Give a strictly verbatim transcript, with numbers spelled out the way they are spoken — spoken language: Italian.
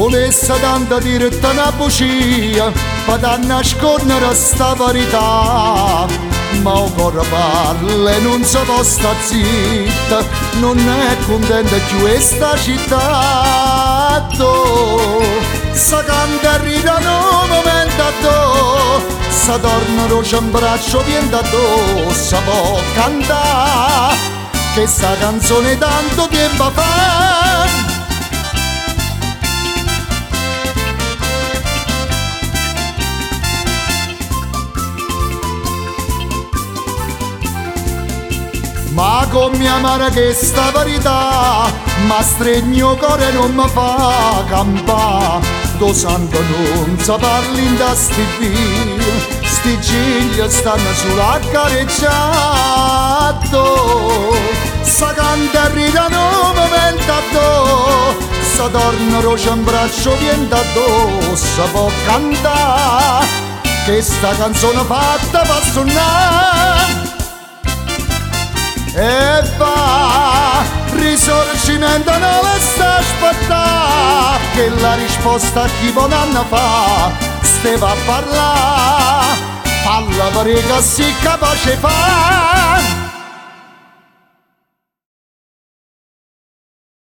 volesse tanto dirti una bugia per da nascondere sta verità, ma il cuore parla e non si può sta zitta, non è contenta più questa città. Sa canta e ridano un momento a do, sa torna roce in braccio viene da do, sa può cantare che sta canzone tanto tempo fa. Ma come amare questa verità, ma stregno cuore non mi fa campà. Do santo non si parli in da sti fili, sti gigli stanno sulla careggiato. Sa canta e ridano un momento a do, sa torna roce in braccio viene da do, sa può cantare che sta canzone fatta per suonare. E va, risorgimento non la sta aspettando, che la risposta a chi buon anno fa steva a parlare, falla perché si capace fa.